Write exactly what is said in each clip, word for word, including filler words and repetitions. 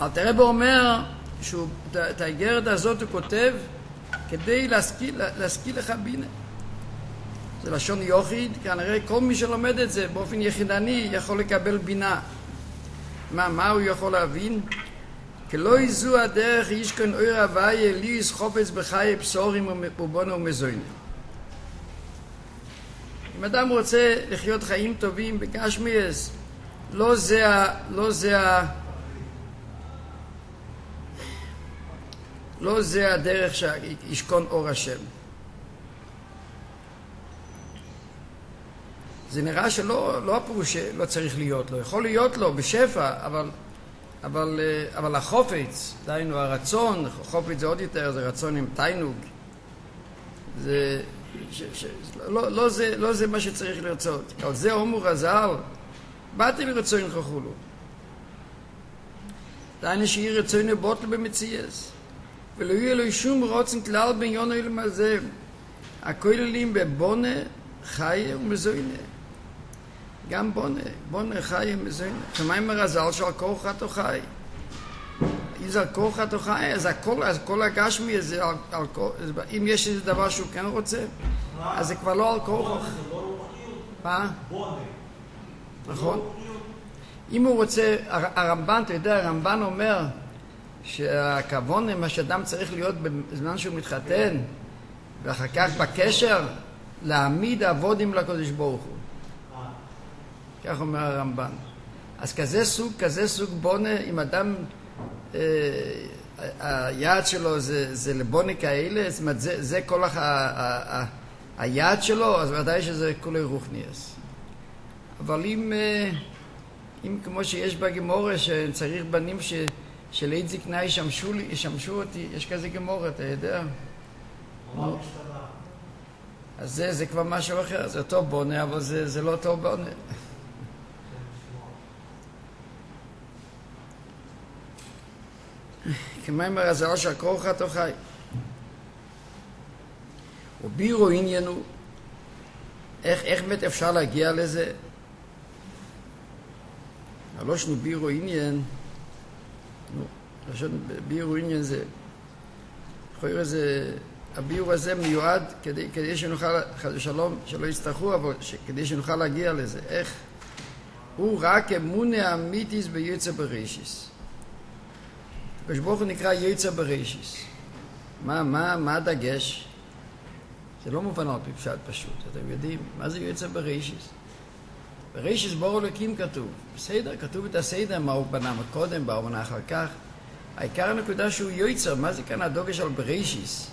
אלתר רבי אומר שאת האיגרת הזאת הוא כותב כדי להשכיל, להשכיל לך בינה. זה לשון יוחיד, כנראה כל מי שלומד את זה באופן יחידני יכול לקבל בינה. מה, מה הוא יכול להבין? כי לא יזו הדרך ישכן אור הוויה ליס חופץ בחיי בשורים ובונו ומזוינים. אם אדם רוצה לחיות חיים טובים בגשמיאס, לא זה ה... לא זה ה... לא זה הדרך שישכון אור השם. זה נראה שלא לא הפירוש שלא צריך להיות לו. יכול להיות לו בשפע, אבל, אבל, אבל החופץ, דיינו הרצון, חופץ זה עוד יותר, זה רצון עם תיינוג. זה, ש, ש, לא, לא, זה, לא זה מה שצריך לרצות. אבל זה אומר הזל, באתי לרצון חכולו. דיינו שיהיה רצון לבוטל במציאס. ולא יהיה לו שום רוצן כלל בין יונו אילם הזה. הכוללים בבונה, חיה ומזוינה. גם בונה, בונה חי ומזוינה. כמה אם הרזל של כוח חתו חי. אם זה כוח חתו חי, אז הכל, אז כל הגשמי הזה, על, על, אם יש איזה דבר שהוא כן רוצה, אז זה כבר לא על כוח. מה? בונה. נכון? אם הוא רוצה, הרמב"ן, אתה יודע, הרמב"ן אומר שהכוונה, מה שאדם צריך להיות בזמן שהוא מתחתן, ואחר כך בקשר, להעמיד עבודים לקדוש ברוך הוא. כך אומר הרמב"ן. אז כזה סוג, כזה סוג בונה, אם אדם, אה, היעד שלו זה, זה לבונה כאלה, זאת אומרת, זה, זה כל הח, ה, ה, ה, היעד שלו, אז ודאי שזה כולי רוחניאס. אבל אם, אה, אם כמו שיש בגמורה, שצריך בנים ש, שלעת זקנה ישמשו, לי, ישמשו אותי, יש כזה גמורה, אתה יודע? לא. אז זה, זה כבר משהו אחר, זה אותו בונה, אבל זה, זה לא אותו בונה. כמה אמר הזר שהכוח חתו חי. ובירו עניינו, איך, איך באמת אפשר להגיע לזה? הלושנו בירו עניין, נו, לשון בירו עניין זה, חויר זה, הביור הזה מיועד כדי, כדי שנוכל, חד ושלום, שלא יצטרכו, אבל ש, כדי שנוכל להגיע לזה. איך? הוא רק אמונה אמיתיס ביוצא בראשיס. הקדוש ברוך הוא נקרא יוצא בראשיס. מה, מה, מה הדגש? זה לא מובן על פי פשט פשוט. אתם יודעים, מה זה יוצא בראשיס? בראשיס בור אלוקים כתוב. בסדר, כתוב את הסדר, מה הוא בנה מקודם, מה הוא בנה אחר כך. העיקר הנקודה שהוא יוצא, מה זה כאן הדוגש על בראשיס?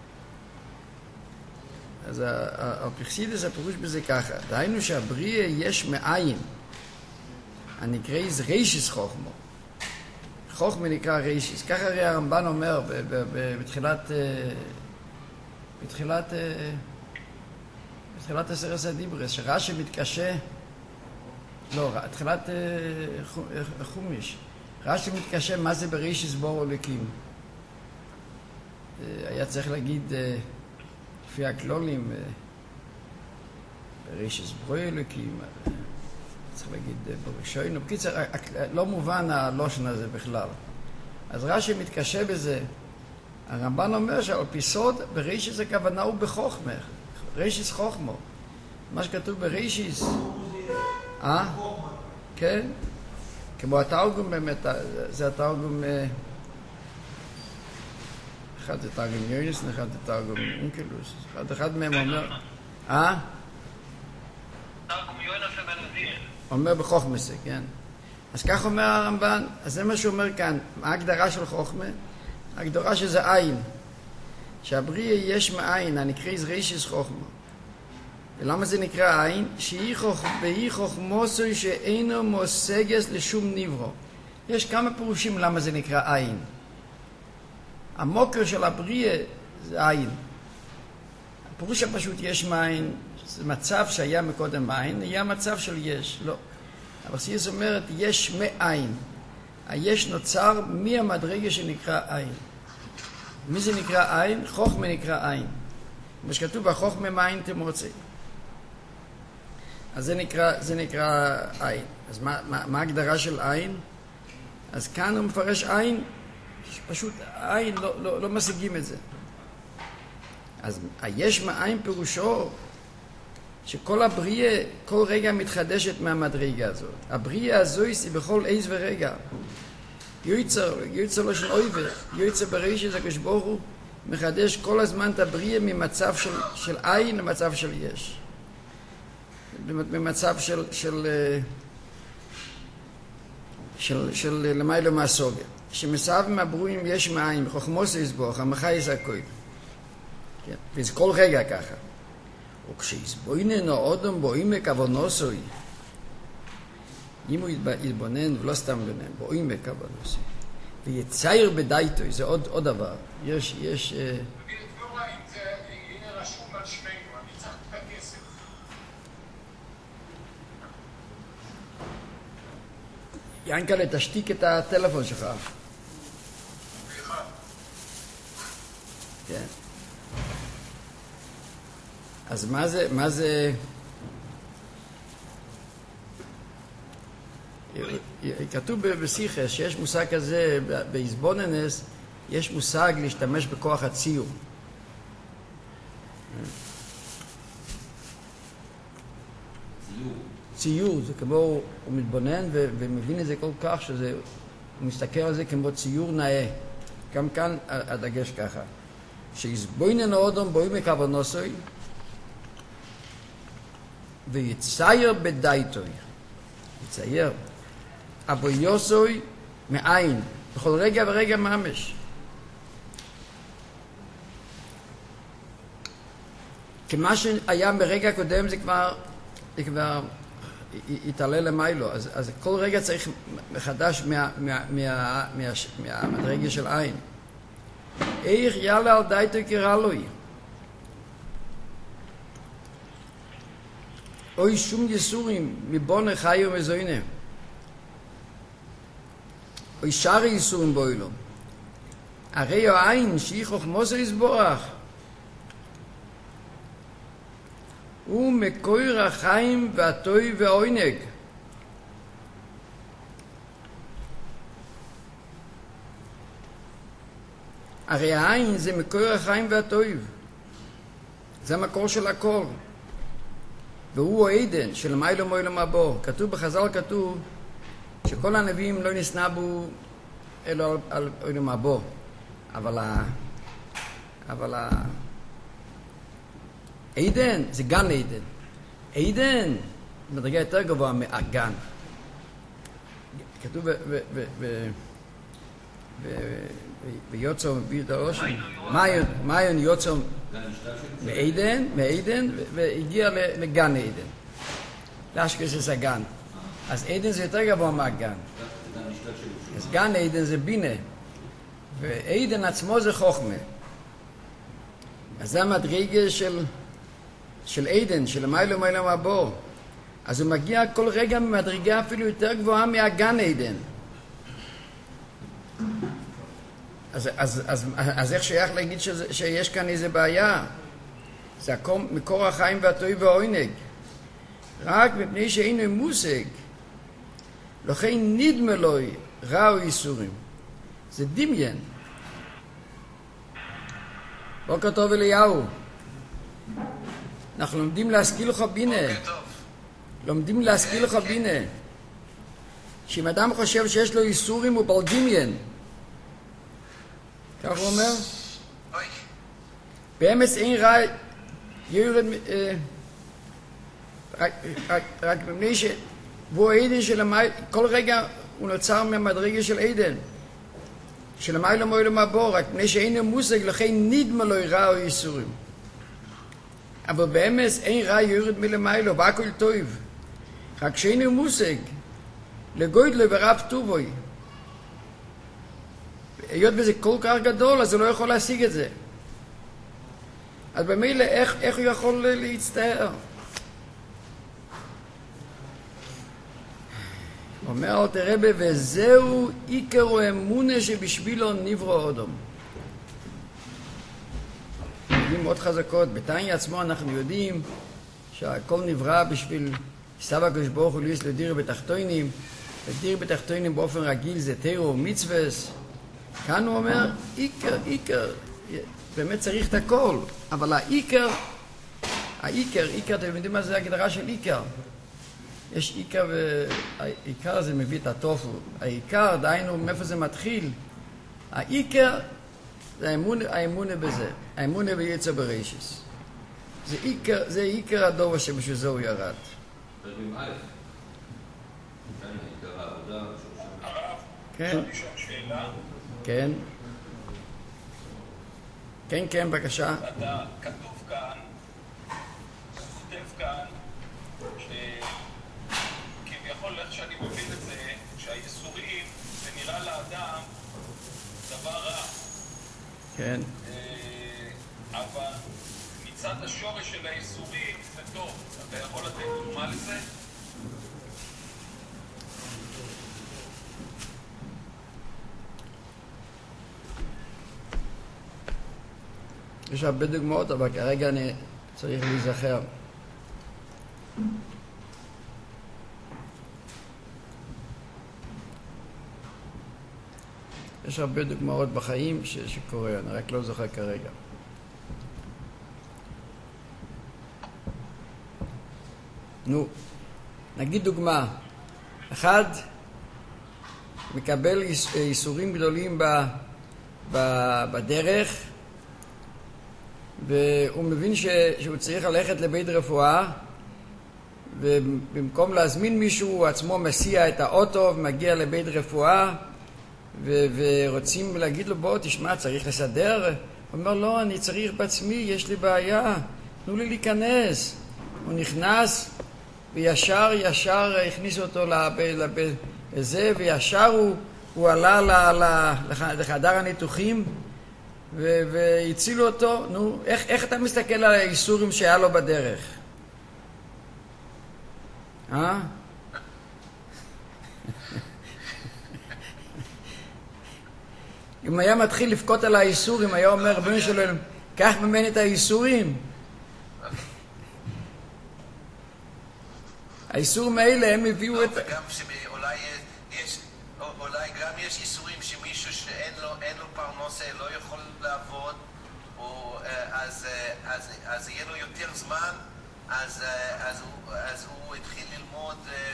אז הפרקסידס הפירוש בזה ככה, דהיינו שהבריאה יש מאין, הנקרא זה רישיס חוכמו, חוכמה נקרא רישיס, ככה הרי הרמב"ן אומר בתחילת, בתחילת, בתחילת עשרת הדיברס, שרש"י מתקשה, לא, תחילת חומש, רש"י מתקשה מה זה ברישיס בור אלוקים, היה צריך להגיד לפי הכלולים, בראשיס ברוא אלוקים, צריך להגיד בראשון, בקיצר, לא מובן הלושן הזה בכלל. אז רש"י מתקשה בזה. הרמב"ן אומר שעל פי סוד, בראשיס הכוונה הוא בחוכמה, ראשיס חוכמו. מה שכתוב בראשיס, אה? כן? כמו התרגום באמת, זה התרגום, אחד זה תרגום יוניס, אחד זה תרגום אונקלוס. אחד, אחד מהם אומר, אה? תרגום יוניס ובנזיר. אומר בחוכמסה, כן. אז כך אומר הרמב"ן, אז זה מה שהוא אומר כאן, מה ההגדרה של חוכמה? ההגדרה שזה עין. שהבריאה יש מאין, הנקרא רישיס חוכמה. ולמה זה נקרא עין? שהיא חוכמוסוי שאינו מושגס לשום נברו. יש כמה פירושים למה זה נקרא עין. המוקר של הבריאה זה עין. הפירוש הפשוט יש מאין, זה מצב שהיה מקודם מאין, היה מצב של יש, לא. אבל סיס אומרת יש מאין. היש נוצר מהמדרגה שנקרא עין. מי זה נקרא עין? חוכמה נקרא עין. כמו שכתוב בחוכמה מאין תמוצא. אז זה נקרא, זה נקרא עין. אז מה, מה, מה ההגדרה של עין? אז כאן הוא מפרש עין, פשוט עין, לא, לא, לא משיגים את זה. אז היש מאין פירושו שכל הבריאה כל רגע מתחדשת מהמדרגה הזאת. הבריאה הזו היא בכל עז ורגע. יוצר, יוצר לא של אויבר, יוצר בראשית הקדוש ברוך הוא מחדש כל הזמן את הבריאה ממצב של, של עין למצב של יש. ממצב של של של, של למיילו מהסוגיה. שמסב מהברואים יש מאין, חוכמוס יסבוך, המחייס הכל. כן, וזה כל רגע ככה. וכשיסבוינן האדם בואים מכוונוסוי, אם הוא יתבונן ולא סתם בונן, בואים מכוונוסוי, ויצייר בדייתו, זה עוד, עוד דבר. יש, יש... תגיד, דבורה, אם זה הנה רשום על שמנו, אני צריך את הכסף. ינקלה, תשתיק את הטלפון שלך. סליחה. כן. אז מה זה, מה זה... כתוב בשיחה שיש מושג כזה, באיזבוננס, יש מושג להשתמש בכוח הציור. ציור. ציור, זה כמו, הוא מתבונן ו- ומבין את זה כל כך, שזה, הוא מסתכל על זה כמו ציור נאה. גם כאן הדגש ככה. שיסבוינן האדם בואים מכוונוסוי, ויצייר בדייתוי. יצייר. אבו יוסוי מאין. בכל רגע ורגע ממש. כמה שהיה ברגע קודם זה כבר, זה כבר יתעלה למיילו. אז, אז כל רגע צריך מחדש מה, מה, מה, מה, מהמדרגה של עין. איך יאללה על דייתוי קרלוי. אוי שום יסורים מבונה חי ומזוינה. אוי שאר יסורים בוילו. הרי העין שהיא חוכמוס יסבורך. הוא מקויר החיים והטוי והעונג. הרי העין זה מקויר החיים והטוי. זה המקור של הכל. והוא העדן של מיילו מוילו מבוא. כתוב בחז"ל, כתוב שכל הנביאים לא נסנבו אלו על, על מוילו מבוא. אבל ה... אבל ה... עדן זה גן עדן. עדן מדרגה יותר גבוהה מהגן. כתוב ב... ב... ב... ב... ב... ויוצא בידרוש מאיון יוצא מעדן, מעדן, והגיע לגן עדן. לאשכנז זה הגן. אז עדן זה יותר גבוה מהגן. אז גן עדן זה בינה, ועדן עצמו זה חוכמה. אז זה המדרגה של של עדן, של מיילו מיילו מבוא. אז הוא מגיע כל רגע ממדרגה אפילו יותר גבוהה מהגן עדן. אז, אז, אז, אז איך שייך להגיד שזה, שיש כאן איזה בעיה? זה הקום, מקור החיים והטוי והעונג. רק מפני שאינו מושג, לכן נדמה לו רע או איסורים. זה דמיין. בוקר טוב אליהו. אנחנו לומדים להשכיל לך בינה. לומדים להשכיל לך בינה. שאם אדם חושב שיש לו איסורים הוא בל דמיין. כך הוא אומר? באמס אין רע יורד רק מפני שהוא העדן של המייל, כל רגע הוא נוצר מהמדרגה של עדן של המייל המויל מבוא, רק מפני שאין מושג לכן נדמה לו רע או איסורים. אבל באמס אין רע יורד מלמיילו והכל טוב, רק שאין מושג לגודלו ורב טובוי. היות וזה כל כך גדול, אז הוא לא יכול להשיג את זה. אז במילא, איך, איך הוא יכול להצטער? אומר אל תרבה, וזהו עיקר האמונה שבשבילו נברא אדם. מילים מאוד חזקות. בתניא עצמו אנחנו יודעים שהכל נברא בשביל סבא הקדוש ברוך הוא ליס לדירה בתחתונים, ודיר בתחתונים באופן רגיל זה תירו ומצווס. כאן הוא אומר, עיקר, עיקר, באמת צריך את הכל, אבל העיקר, העיקר, עיקר, אתם יודעים מה זה הגדרה של עיקר? יש עיקר, והעיקר זה מביא את הטופו. העיקר, דהיינו, מאיפה זה מתחיל? העיקר זה האמונה, האמונה בזה, האמונה ביצר בראשיס. זה עיקר, זה עיקר הדובר שבשביל זה הוא ירד. פרקים א', כאן עיקר העבודה, הרב, כן, אפשר לשאול שאלה? כן. כן, כן, בבקשה. אתה, כתוב כאן, הוא כותב כאן, שכביכול איך שאני מבין את זה, שהייסורים זה נראה לאדם דבר רע. כן. אה, אבל מצד השורש של הייסורים זה טוב. אתה יכול לתת דוגמה לזה? יש הרבה דוגמאות, אבל כרגע אני צריך להיזכר. יש הרבה דוגמאות בחיים ש- שקורה, אני רק לא זוכר כרגע. נו, נגיד דוגמה. אחד מקבל איס- איסורים גדולים ב, ב, בדרך, והוא מבין ש, שהוא צריך ללכת לבית רפואה, ובמקום להזמין מישהו, הוא עצמו מסיע את האוטו ומגיע לבית רפואה, ו- ורוצים להגיד לו, בוא תשמע, צריך לסדר. הוא אומר, לא, אני צריך בעצמי, יש לי בעיה, תנו לי להיכנס. הוא נכנס, וישר, ישר הכניסו אותו לב, לב, לזה, וישר הוא, הוא עלה ל, ל, לחדר הניתוחים, ו- והצילו אותו. נו, איך, איך אתה מסתכל על האיסורים שהיה לו בדרך? אה? אם היה מתחיל לפקוט על האיסורים, היה אומר, רבנו שלנו, קח ממני את האיסורים. האיסורים האלה, הם הביאו את... וגם שאולי יש, אולי גם יש איסורים שמישהו שאין לו, אין לו פרנסה, לא יכול לעבוד, או, אז, אז, אז יהיה לו יותר זמן, אז, אז, הוא, אז הוא התחיל ללמוד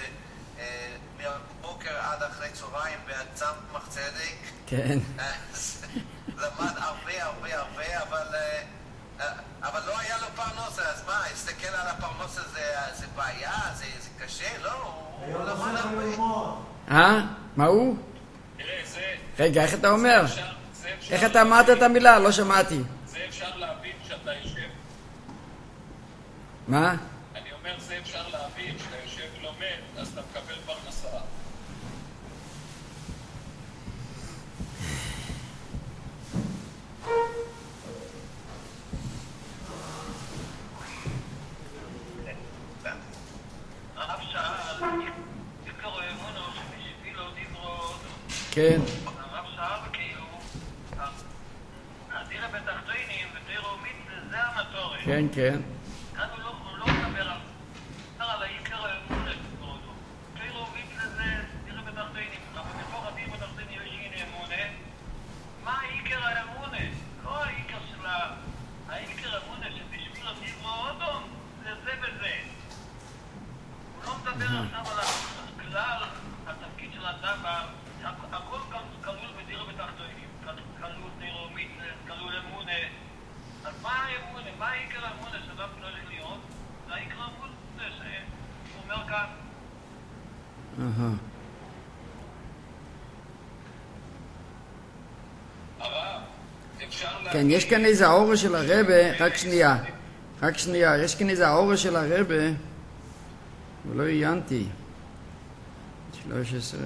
מהבוקר עד אחרי צהריים בצמח צדק. כן. אז למד הרבה הרבה הרבה, אבל, אבל לא היה לו פרנסה, אז מה, הסתכל על הפרנסה זה, זה בעיה, זה, זה קשה, לא, הוא למד הרבה. אה? מה הוא? תראה, זה... רגע, איך אתה אומר? אפשר- זה אפשר איך אתה אמרת את המילה? לא שמעתי. זה אפשר להבין כשאתה יושב. מה? אני אומר, זה אפשר להבין כשאתה יושב ולומד, אז אתה מקבל פרנסה. הרב שאל, יקרו אמונו שבשבילו דיברו, כן. הרב שאל כאילו, הדירה בתחתונים ותירו מצווה זה המטורת. כן, כן. כאן הוא לא, הוא לא מדבר על, מדבר על העיקר האמונה שתקרא אותו. תירו מצווה זה דירה בתחתונים, אבל בתוך הדירה בתחתונים יש הנה אמונה. מה העיקר האמונה? לא העיקר של ה... העיקר האמונה שבשבילו דיברו אודום זה זה וזה. הוא לא מדבר עכשיו על הכלל, התפקיד של האדם, הכל כלול בדירה בתחתונים, כלול דירה מצווה, כלול אמונה. אז מה האמונה? מה העיקר האמונה שאדם צריך להיות? זה העיקר האמונה שהוא אומר כאן. אהה. הרב, אפשר כן, להבין... יש כאן איזה האורה של הרבה, רק שנייה. רק שנייה, יש כאן איזה האורה של הרבה, ולא עיינתי. שלוש עשרה.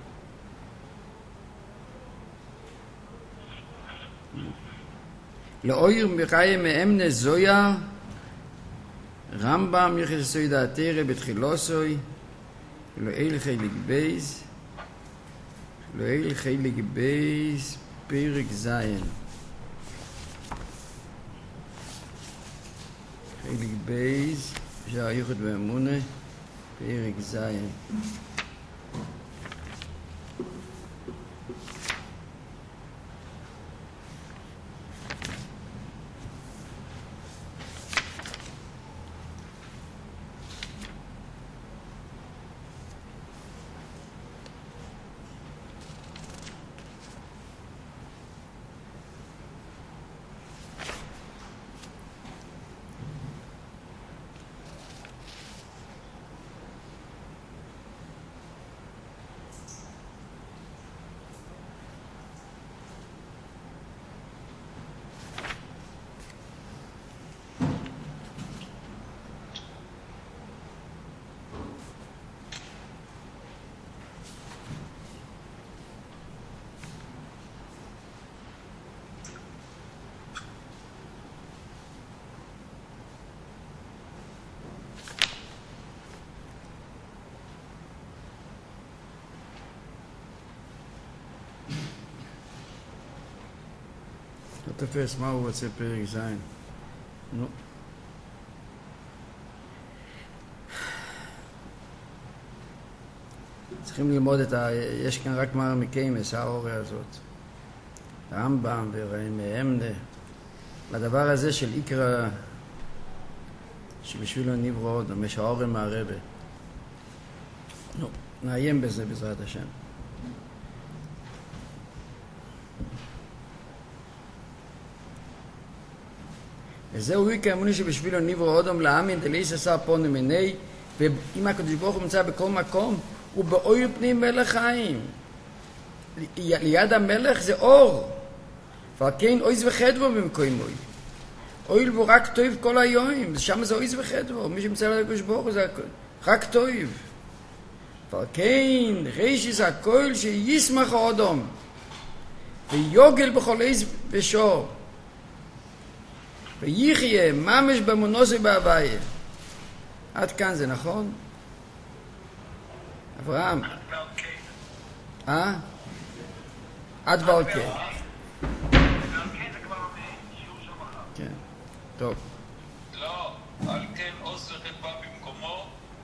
לאויר מחיה מאמנה זויה, רמב"ם יחסוי דעתירה בתחילוסוי, אלוהי חלק בייז, אלוהי חלק בייז, פרק זין. חלק בייז, שער ייחוד ואמונה, פרק זין. לא תופס מה הוא רוצה פרק זין. נו. צריכים ללמוד את ה... יש כאן רק מרא מקיימס, האוריה הזאת. רמב"ם ומאמנה. לדבר הזה של איקרא, שבשבילו נברא עוד, יש האוריה מהרבה. נו, נעיים בזה בעזרת השם. וזהו עיקר אמוני שבשבילו נברא אדם להאמין דלעיס עשה פונו מיני, ואם הקדוש ברוך הוא נמצא בכל מקום, הוא באור פנים מלך חיים. ליד המלך זה אור. ועל כן אויז וחדבו במקומוי. אויל בו רק טוב כל היום, שם זה אויז וחדבו. מי שמצא על הקדוש ברוך הוא זה רק טוב. ועל כן רישיס הכל שישמח האדם, ויוגל בכל עז ושור. ויחיה ממש במונוסי בהוויה. עד כאן זה נכון? אברהם. אה? עד ולקה. כן, טוב.